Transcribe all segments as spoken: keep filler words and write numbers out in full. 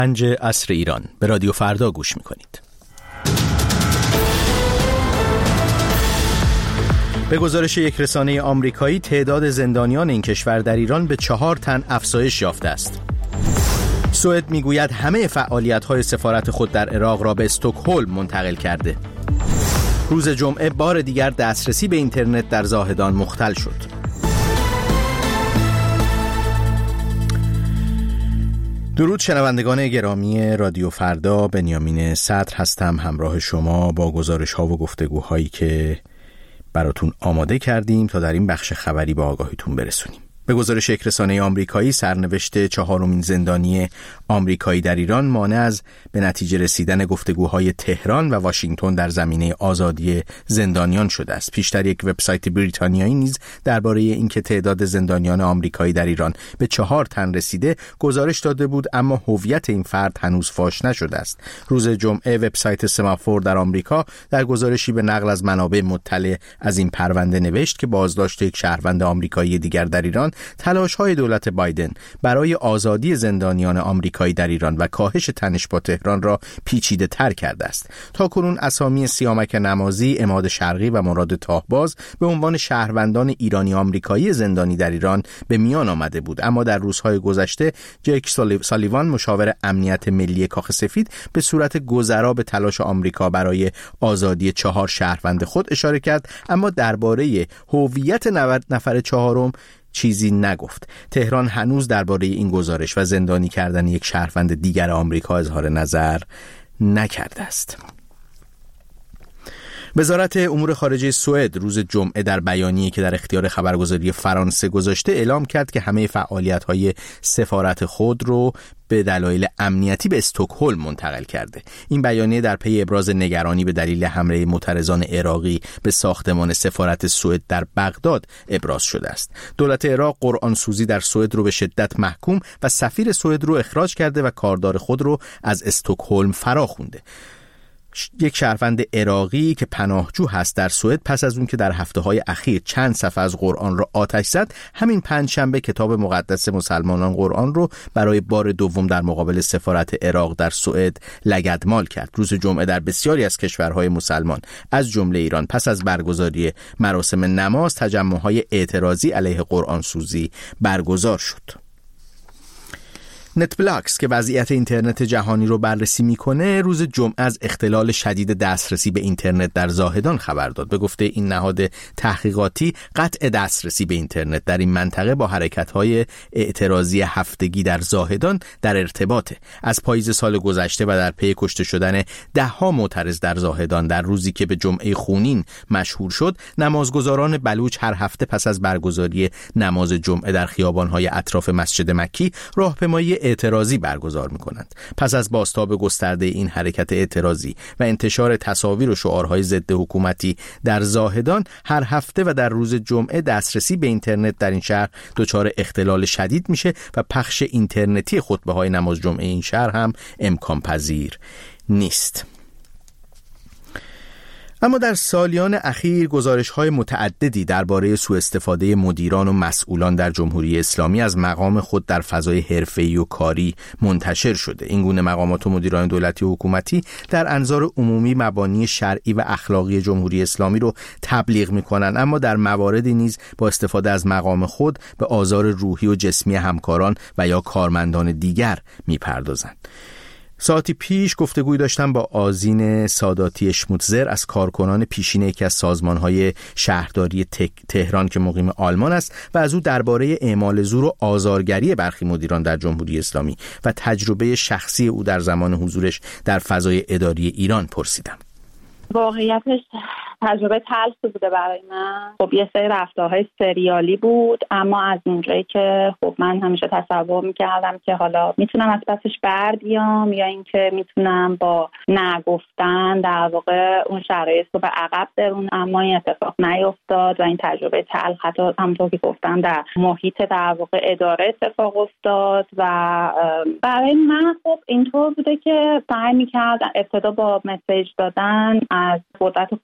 گنج عصر ایران به رادیو فردا گوش میکنید. به گزارش یک رسانه آمریکایی تعداد زندانیان این کشور در ایران به چهار تن افزایش یافته است. سوئد میگوید همه فعالیت‌های سفارت خود در عراق را به استکهلم منتقل کرده. روز جمعه بار دیگر دسترسی به اینترنت در زاهدان مختل شد. درود شنوندگان گرامی رادیو فردا، بنیامین صدر هستم، همراه شما با گزارش ها و گفتگوهایی که براتون آماده کردیم تا در این بخش خبری به آگاهیتون برسونیم. به گزارش یک رسانه آمریکایی، سرنوشت چهارمین زندانی آمریکایی در ایران مانع از به نتیجه رسیدن گفتگوهای تهران و واشنگتن در زمینه آزادی زندانیان شده است. پیشتر یک وبسایت بریتانیایی نیز درباره اینکه تعداد زندانیان آمریکایی در ایران به چهار تن رسیده گزارش داده بود، اما هویت این فرد هنوز فاش نشده است. روز جمعه وبسایت سمافور در آمریکا در گزارشی به نقل از منابع مطلع از این پرونده نوشت که بازداشت یک شهروند آمریکایی دیگر در ایران تلاش‌های دولت بایدن برای آزادی زندانیان آمریکایی در ایران و کاهش تنش با تهران را پیچیده تر کرده است. تاکنون اسامی سیامک نمازی، عماد شرقی و مراد تاهباز به عنوان شهروندان ایرانی آمریکایی زندانی در ایران به میان آمده بود، اما در روزهای گذشته جک سالیوان، مشاور امنیت ملی کاخ سفید، به صورت گذرا به تلاش آمریکا برای آزادی چهار شهروند خود اشاره کرد، اما درباره هویت نفر چهارم چیزی نگفت. تهران هنوز درباره این گزارش و زندانی کردن یک شهروند دیگر آمریکا اظهار نظر نکرده است. وزارت امور خارجه سوئد روز جمعه در بیانیه‌ای که در اختیار خبرگزاری فرانسه گذاشته اعلام کرد که همه فعالیت‌های سفارت خود رو به دلایل امنیتی به استکهلم منتقل کرده. این بیانیه در پی ابراز نگرانی به دلیل حمله معترضان عراقی به ساختمان سفارت سوئد در بغداد ابراز شده است. دولت عراق قرآن سوزی در سوئد رو به شدت محکوم و سفیر سوئد رو اخراج کرده و کاردار خود رو از استکهلم فرا خوانده. یک شهروند عراقی که پناهجو هست در سوئد پس از اون که در هفته‌های اخیر چند صفحه از قرآن را آتش زد، همین پنجشنبه کتاب مقدس مسلمانان قرآن رو برای بار دوم در مقابل سفارت عراق در سوئد لگدمال کرد. روز جمعه در بسیاری از کشورهای مسلمان از جمله ایران پس از برگزاری مراسم نماز تجمع‌های اعتراضی علیه قرآن سوزی برگزار شد. نتبلاکس که وضعیت اینترنت جهانی رو بررسی میکنه روز جمعه از اختلال شدید دسترسی به اینترنت در زاهدان خبر داد. به گفته این نهاد تحقیقاتی، قطع دسترسی به اینترنت در این منطقه با حرکت‌های اعتراضی هفتگی در زاهدان در ارتباطه. از پاییز سال گذشته و در پی کشته شدن ده‌ها معترض در زاهدان در روزی که به جمعه خونین مشهور شد، نمازگزاران بلوچ هر هفته پس از برگزاری نماز جمعه در خیابان‌های اطراف مسجد مکی راهپیمایی اعتراضی برگزار می‌کنند. پس از بازتاب گسترده این حرکت اعتراضی و انتشار تصاویر و شعارهای ضد حکومتی در زاهدان، هر هفته و در روز جمعه دسترسی به اینترنت در این شهر دچار اختلال شدید میشه و پخش اینترنتی خطبه‌های نماز جمعه این شهر هم امکان پذیر نیست. اما در سالیان اخیر گزارش‌های متعددی درباره سوء استفاده مدیران و مسئولان در جمهوری اسلامی از مقام خود در فضای حرفه‌ای و کاری منتشر شده. این گونه مقامات و مدیران دولتی و حکومتی در انظار عمومی مبانی شرعی و اخلاقی جمهوری اسلامی رو تبلیغ می‌کنند، اما در مواردی نیز با استفاده از مقام خود به آزار روحی و جسمی همکاران و یا کارمندان دیگر می‌پردازند. ساعتی پیش گفتگوی داشتم با آذین ساداتی اشموتزر از کارکنان پیشین یکی از سازمان‌های شهرداری تهران که مقیم آلمان است و از او درباره اعمال زور و آزارگری برخی مدیران در جمهوری اسلامی و تجربه شخصی او در زمان حضورش در فضای اداری ایران پرسیدم. واقعیتش تجربه تلخی بوده برای من. خب یه سری رفتارهای سریالی بود، اما از اونجایی که خب من همیشه تصور میکردم که حالا میتونم از پسش بر بیام یا اینکه میتونم با نگفتن در واقع اون شرایط رو به عقب برونم، اما این اتفاق نیفتاد و این تجربه تلخ حتی همونطور که گفتم در محیط در واقع اداره اتفاق افتاد و برای من خب اینطور بوده که سعی میکردم ابتدا با مسیج دادن از قدرت خودش سوء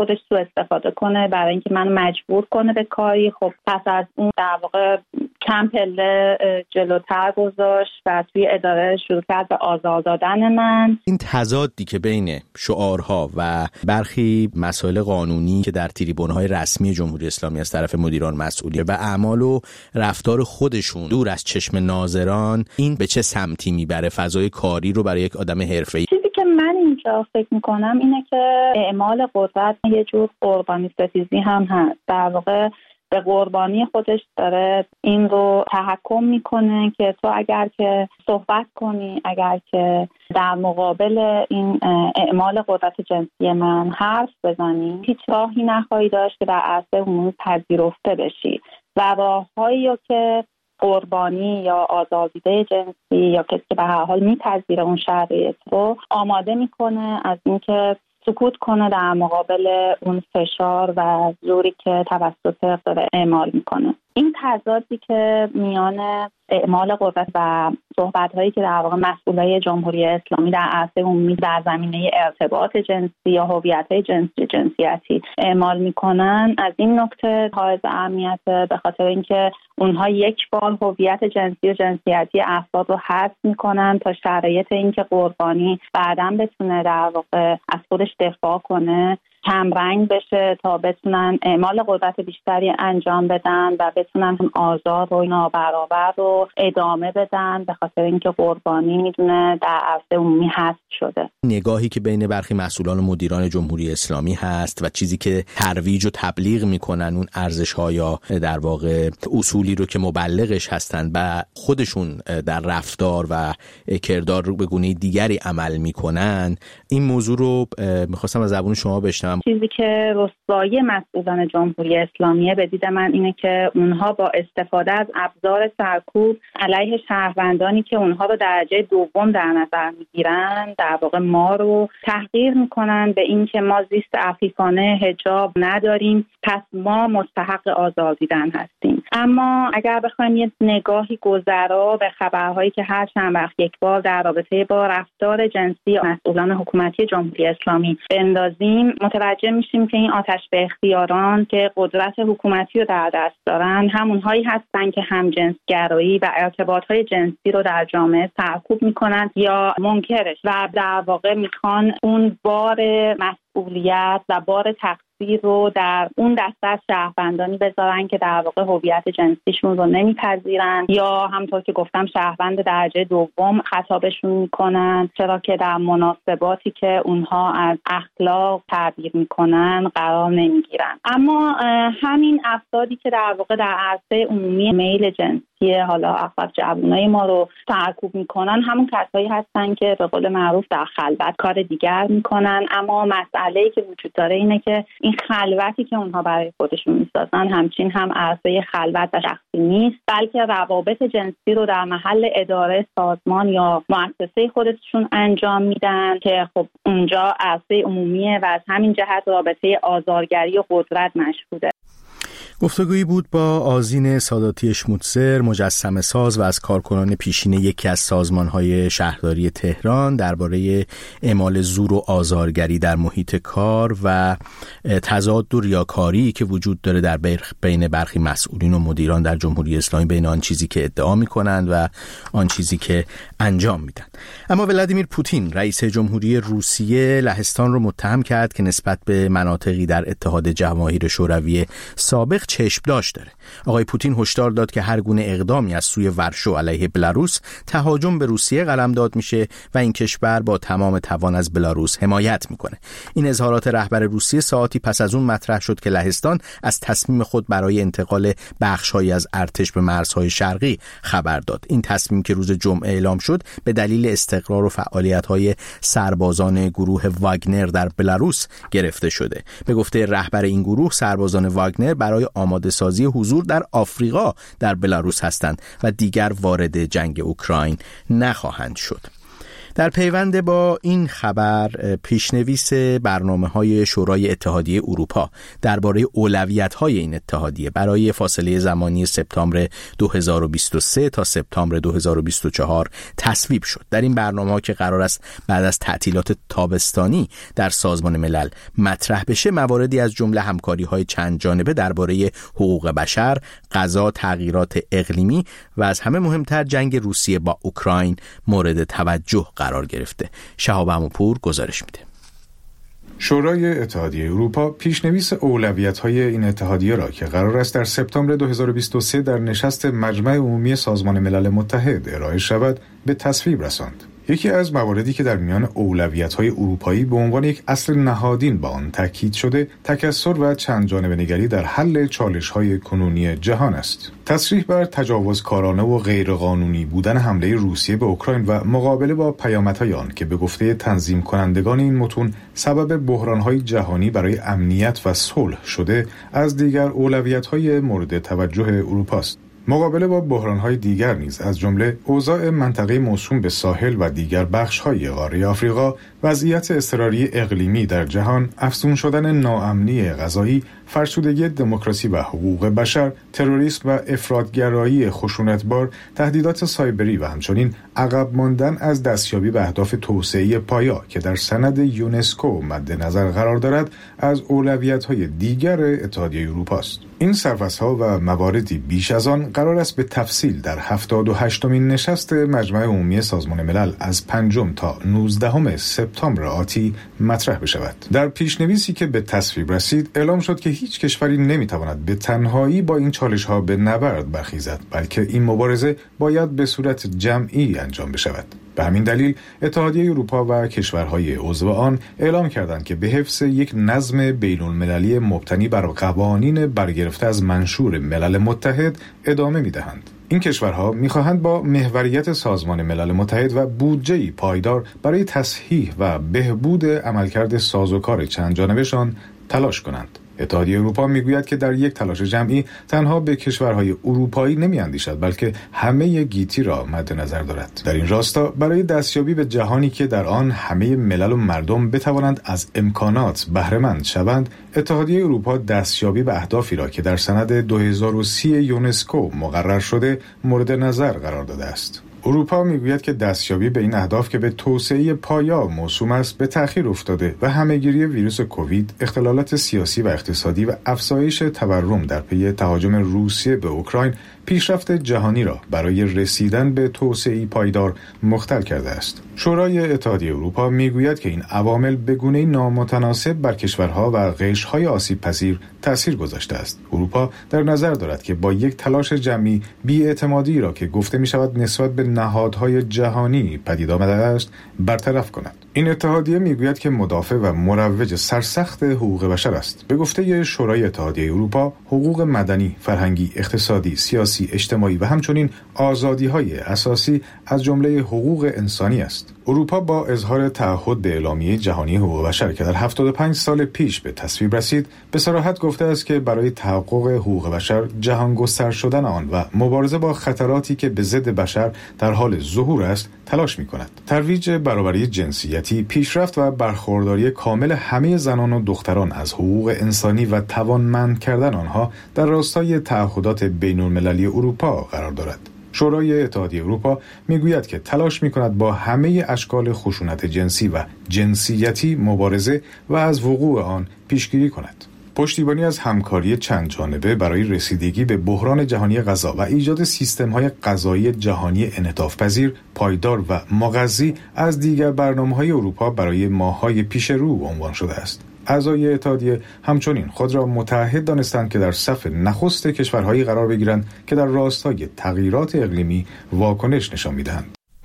استفاده کنه برای اینکه منو مجبور کنه به کاری. خب پس از اون در واقع چند پله جلوتر گذاشت و توی اداره شروع کرد به آزار دادن من. این تضادی که بین شعارها و برخی مسائل قانونی که در تریبون‌های رسمی جمهوری اسلامی از طرف مدیران مسئولیه و اعمال و رفتار خودشون دور از چشم ناظران، این به چه سمتی میبره فضای کاری رو برای یک آدم حرفه‌ای؟ چیزی که من اینجا فکر میکنم اینه که اعمال قدرت یه جور قربانی ستیزی هم هست. در واقع به قربانی خودش داره این رو تحکم میکنه که تو اگر که صحبت کنی، اگر که در مقابل این اعمال قدرت جنسی من حرف بزنی، هیچ راهی نخواهی داشت که در عرصه عمومی پذیرفته بشی و راههایی که قربانی یا آزادیده جنسی یا کسی که به هر حال میپذیره اون شرایط رو آماده میکنه از اینکه سکوت کنه در مقابل اون فشار و زوری که توسط داره اعمال میکنه. این تضادی که میان اعمال قدرت و صحبت‌هایی که در واقع مسئولای جمهوری اسلامی در عرصه عمومی در زمینه ارتباط جنسی یا هویت‌های جنسی جنسیتی اعمال میکنن از این نکته حائز اهمیت، به خاطر اینکه اونها یک بار هویت جنسی و جنسیتی افراد رو حذف میکنن تا شرایط اینکه قربانی بعداً بتونه در واقع از خودش دفاع کنه کم رنگ بشه تا بتونن اعمال قدرت بیشتری انجام بدن و بتونن اون آزار و نابرابر رو ادامه بدن، به خاطر اینکه قربانی میدونه در عرصه عمومی حذف شده. نگاهی که بین برخی مسئولان و مدیران جمهوری اسلامی هست و چیزی که ترویج و تبلیغ میکنن اون ارزش‌ها یا در واقع اصولی رو که مبلغش هستن و خودشون در رفتار و کردار رو به گونه دیگری عمل میکنن، این موضوع رو میخواستم از زبون شما بشنوم. چیزی که رسوایی مسئولان جمهوری اسلامی به دید من اینه که اونها با استفاده از ابزار سرکوب علیه شهروندانی که اونها رو درجه دوم در نظر میگیرن در واقع ما رو تحقیر میکنن به این که ما زیست عفیفانه حجاب نداریم پس ما مستحق آزار دیدن هستیم. اما اگر بخوایم یه نگاهی گذرا به خبرهایی که هر چند وقت یک بار در رابطه با رفتار جنسی مسئولان حکومتی جمهوری اسلامی بندازیم متوجه میشیم که این آتش به اختیاران که قدرت حکومتی رو در دست دارن همونهایی هستن که همجنسگرایی و ارتباطهای جنسی رو در جامعه سرکوب میکنن یا منکرش و در واقع میخوان اون بار مسئولیت و بار تقصیر رو در اون دسته از شهروندانی بذارن که در واقع هویت جنسیشون رو نمیپذیرن یا همونطور که گفتم شهروند درجه دوم خطابشون میکنن، چرا که در مناسباتی که اونها از اخلاق تعبیر میکنن قرار نمیگیرن. اما همین افرادی که در واقع در عرصه عمومی میل جنسی حالا اغلب جوانای ما رو سرکوب میکنن همون کسایی هستن که به قول معروف در خلوت کار دیگر میکنن، اما مسئله‌ای که وجود داره اینه که این خلوتی که اونها برای خودشون میسازن همچین هم عرصه خلوت و شخصی نیست، بلکه روابط جنسی رو در محل اداره سازمان یا مؤسسه خودشون انجام میدن که خب اونجا عرصه عمومیه و از همین جهت رابطه آزارگری و قدرت مشهوده. گفتگویی بود با آذین ساداتی اشموتزر، مجسمه ساز و از کارکنان پیشین یکی از سازمان‌های شهرداری تهران درباره اعمال زور و آزارگری در محیط کار و تضاد و ریاکاری که وجود داره در بین برخی مسئولین و مدیران در جمهوری اسلامی، بین آن چیزی که ادعا می‌کنند و آن چیزی که انجام میدن. اما ولادیمیر پوتین رئیس جمهوری روسیه لهستان رو متهم کرد که نسبت به مناطقی در اتحاد جماهیر شوروی سابق چشم داشت داره. آقای پوتین هشدار داد که هر گونه اقدامی از سوی ورشو علیه بلاروس تهاجم به روسیه قلمداد میشه و این کشور با تمام توان از بلاروس حمایت میکنه. این اظهارات رهبر روسیه ساعتی پس از اون مطرح شد که لهستان از تصمیم خود برای انتقال بخش‌هایی از ارتش به مرزهای شرقی خبر داد. این تصمیم که روز جمعه اعلام شد به دلیل استقرار و فعالیت‌های سربازان گروه واگنر در بلاروس گرفته شده. به گفته رهبر این گروه، سربازان واگنر برای آماده سازی حضور در آفریقا در بلاروس هستند و دیگر وارد جنگ اوکراین نخواهند شد. در پیوند با این خبر پیشنویس برنامه‌های شورای اتحادیه اروپا درباره اولویت‌های این اتحادیه برای فاصله زمانی سپتامبر دو هزار و بیست و سه تا سپتامبر دو هزار و بیست و چهار تصویب شد. در این برنامه‌ها که قرار است بعد از تعطیلات تابستانی در سازمان ملل مطرح بشه، مواردی از جمله همکاری‌های چند جانبه درباره حقوق بشر، غذا، تغییرات اقلیمی و از همه مهمتر جنگ روسیه با اوکراین مورد توجه قرار گرفته. شهاب عموپور گزارش میده. شورای اتحادیه اروپا پیشنویس اولویت‌های این اتحادیه را که قرار است در سپتامبر دو هزار و بیست و سه در نشست مجمع عمومی سازمان ملل متحد ارائه شود به تصویب رساند. یکی از مواردی که در میان اولویت‌های اروپایی به عنوان یک اصل نهادین با آن تاکید شده، تکثر و چند جانبه نگری در حل چالش‌های کنونی جهان است. تصریح بر تجاوزکارانه و غیرقانونی بودن حمله روسیه به اوکراین و مقابله با پیامدهای آن که به گفته تنظیم کنندگان این متون سبب بحران‌های جهانی برای امنیت و صلح شده، از دیگر اولویت‌های مورد توجه اروپا است. مقابله با بحران‌های دیگر نیز از جمله اوضاع منطقه موسوم به ساحل و دیگر بخش‌های قاره آفریقا، وضعیت اضطراری اقلیمی در جهان، افزون شدن ناامنی غذایی، فرسودگی دموکراسی و حقوق بشر، تروریسم و افراطگرایی خشونتبار، تهدیدات سایبری و همچنین عقب ماندن از دستیابی به اهداف توسعه پایا که در سند یونسکو مد نظر قرار دارد، از اولویت‌های دیگر اتحادیه اروپا است. این سرفصل‌ها و مواردی بیش از آن قرار است به تفصیل در هفتاد و هشتمین نشست مجمع عمومی سازمان ملل از پنجم تا نوزدهم سپتامبر آتی مطرح بشود. در پیشنویسی که به تصویب رسید اعلام شد که هیچ کشوری نمیتواند به تنهایی با این چالش‌ها به نبرد برخیزد، بلکه این مبارزه باید به صورت جمعی انجام بشود. به همین دلیل اتحادیه اروپا و کشورهای عضو آن اعلام کردند که به حفظ یک نظم بین‌المللی مبتنی بر قوانین برگرفته از منشور ملل متحد ادامه می‌دهند. این کشورها می‌خواهند با محوریت سازمان ملل متحد و بودجه‌ای پایدار برای تصحیح و بهبود عملکرد سازوکار چند جانبه‌شان تلاش کنند. اتحادیه اروپا میگوید که در یک تلاش جمعی تنها به کشورهای اروپایی نمیاندیشد، بلکه همه گیتی را مد نظر دارد. در این راستا برای دستیابی به جهانی که در آن همه ملل و مردم بتوانند از امکانات بهره مند شوند، اتحادیه اروپا دستیابی به اهدافی را که در سند دو هزار و سی یونسکو مقرر شده مورد نظر قرار داده است. اروپا میگوید که دستیابی به این اهداف که به توسعه پایا موسوم است به تأخیر افتاده و همهگیری ویروس کووید، اختلالات سیاسی و اقتصادی و افزایش تورم در پی تهاجم روسیه به اوکراین پیشرفت جهانی را برای رسیدن به توسعه پایدار مختل کرده است. شورای اتحادیه اروپا میگوید که این عوامل به گونه‌ای نامتناسب بر کشورها و قشرهای آسیب پذیر تأثیر گذاشته است. اروپا در نظر دارد که با یک تلاش جمعی بی‌اعتمادی را که گفته می‌شود نسبت به نهادهای جهانی پدید آمده است برطرف کند. این اتحادیه میگوید که مدافع و مروج سرسخت حقوق بشر است. به گفته شورای اتحادیه اروپا، حقوق مدنی، فرهنگی، اقتصادی، سیاسی، اجتماعی و همچنین آزادی‌های اساسی از جمله حقوق انسانی است. اروپا با اظهار تعهد به اعلامیه جهانی حقوق بشر که در هفتاد و پنج سال پیش به تصویب رسید، به صراحت گفته است که برای تحقق حقوق بشر، جهان گستر شدن آن و مبارزه با خطراتی که به ضد بشر در حال ظهور است، تلاش می‌کند. ترویج برابری جنسیتی، پیشرفت و برخورداری کامل همه زنان و دختران از حقوق انسانی و توانمند کردن آنها در راستای تعهدات بین‌المللی اروپا قرار دارد. شورای اتحادیه اروپا میگوید که تلاش میکند با همه اشکال خشونت جنسی و جنسیتی مبارزه و از وقوع آن پیشگیری کند. پشتیبانی از همکاری چند جانبه برای رسیدگی به بحران جهانی غذا و ایجاد سیستم‌های غذایی جهانی انعطاف‌پذیر، پایدار و مغذی از دیگر برنامه‌های اروپا برای ماه‌های پیش رو عنوان شده است. اعضای اتحادیه همچنین خود را متعهد دانستند که در صف نخست کشورهایی قرار بگیرند که در راستای تغییرات اقلیمی واکنش نشان می‌دهند.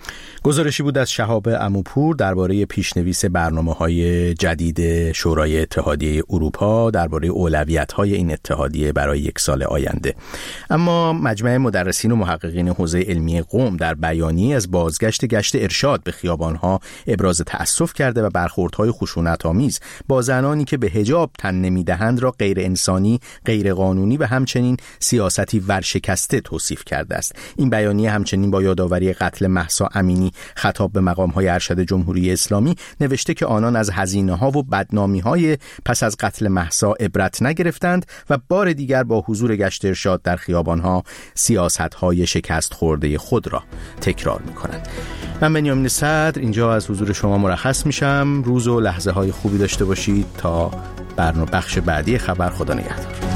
گزارشی بود از شهاب عموپور درباره پیشنویس برنامه‌های جدید شورای اتحادیه اروپا درباره اولویت‌های این اتحادیه برای یک سال آینده. اما مجمع مدرسین و محققین حوزه علمی قم در بیانیه‌ای از بازگشت گشت ارشاد به خیابان‌ها ابراز تأسف کرده و برخوردهای خشونت‌آمیز با زنانی که به حجاب تن نمی‌دهند را غیر انسانی، غیر قانونی و همچنین سیاستی ورشکسته توصیف کرده است. این بیانیه همچنین با یادآوری قتل مهسا امینی خطاب به مقام‌های ارشد جمهوری اسلامی نوشته که آنان از هزینه‌ها و بدنامی‌های پس از قتل مهسا عبرت نگرفتند و بار دیگر با حضور گشت ارشاد در خیابان‌ها سیاست‌های شکست خورده خود را تکرار می‌کنند. من بنیامین صدر اینجا از حضور شما مرخص میشم. روز و لحظه های خوبی داشته باشید تا برنامه بخش بعدی خبر. خدا نگهدار.